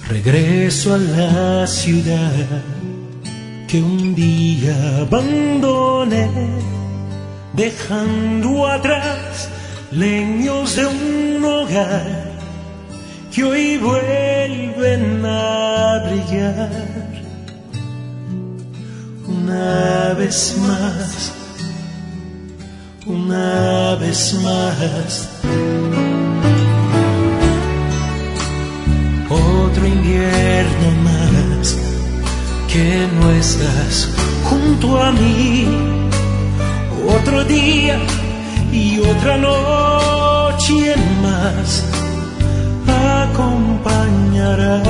Regreso a la ciudad que un día abandoné, dejando atrás leños de un hogar que hoy vuelven a brillar. Una vez más, una vez más. Otro invierno más que no estás junto a mí. Otro día y otra noche más acompañará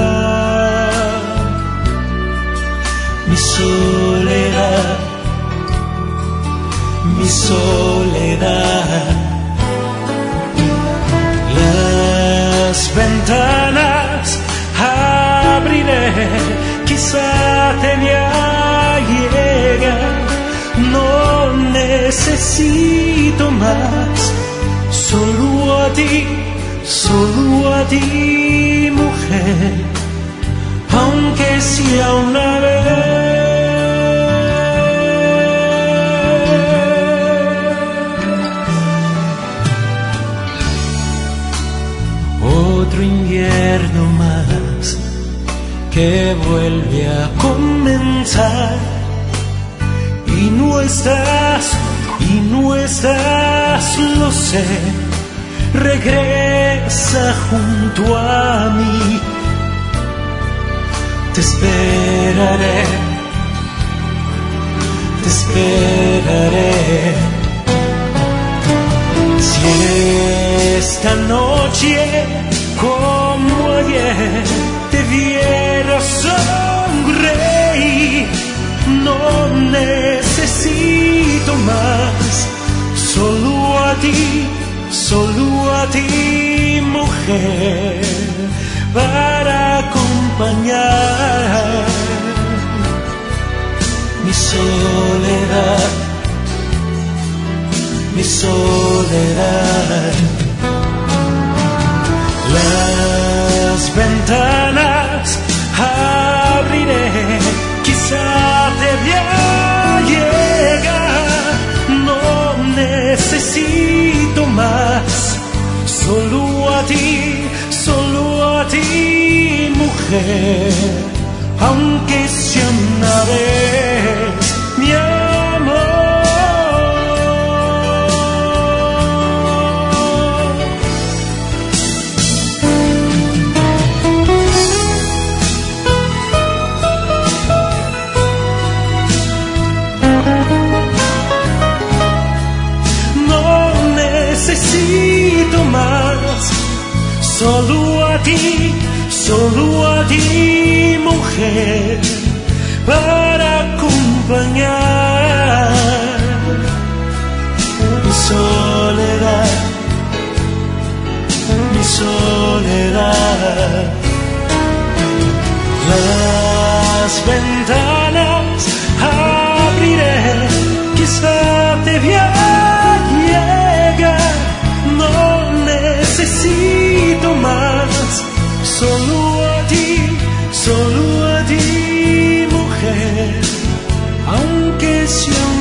mi soledad, mi soledad. Las ventanas abriré, quizá te vea llegar. No necesito más, solo a ti, mujer, aunque sea una vez. Otro invierno más que vuelve a comenzar, y no estás, lo sé. Regresa junto a mí, te esperaré, te esperaré. Si esta noche como ayer te viera sonreír, no necesito más, solo a ti, mujer, para acompañar mi soledad, mi soledad. Las ventanas abriré, quizá te vea llegar. No necesito más, solo a ti, mujer, aunque sea una vez, mi amor. Necesito más, solo a ti, mujer, para acompañar mi soledad, mi soledad. Las ventanas abriré, quizá te vea llegar. No necesito más, solo a ti, mujer, aunque sea